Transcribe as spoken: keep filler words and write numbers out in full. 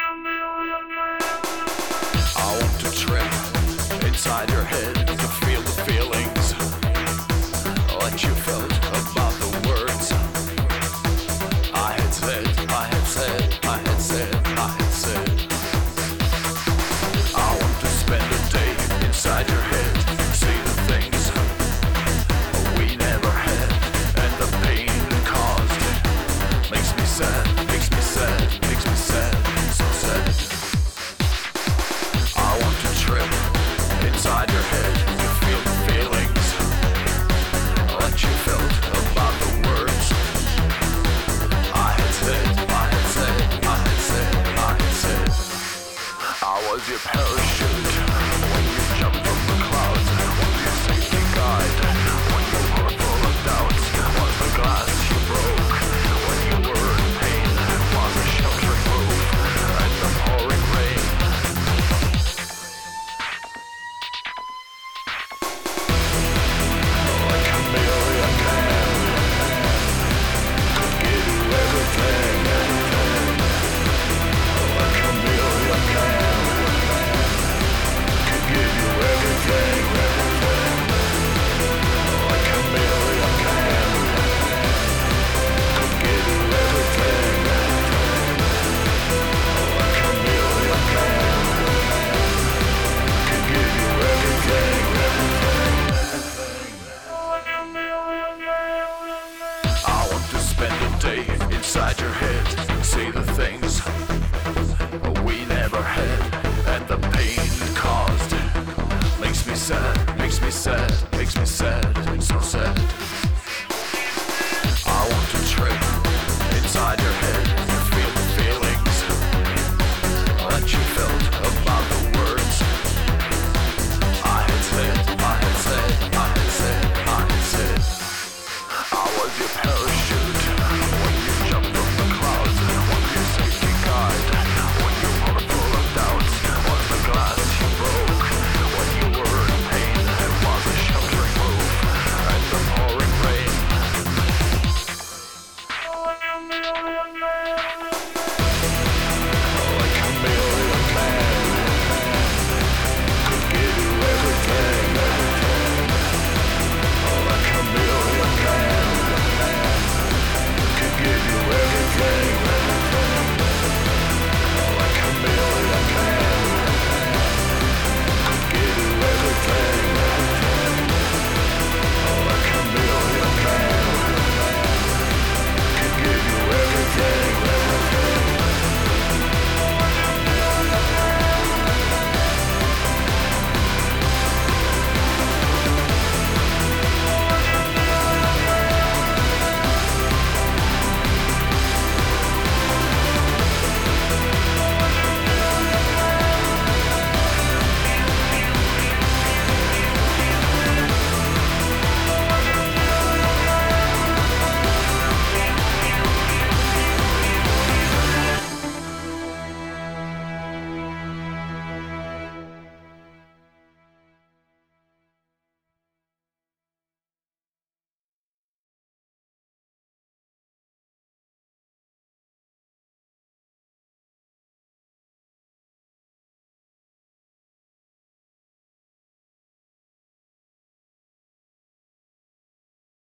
I want to trip inside your head to feel the feelings like you felt about the words I had said, I had said, I had said, I had said. I want to spend a day inside your head, see the things we never had, and the pain it caused makes me sad, makes me sad, makes me sad, so sad. I want to trip inside your head to feel the feelings like you felt about the words I had said, I had said, I had said, I had said. I was your parachute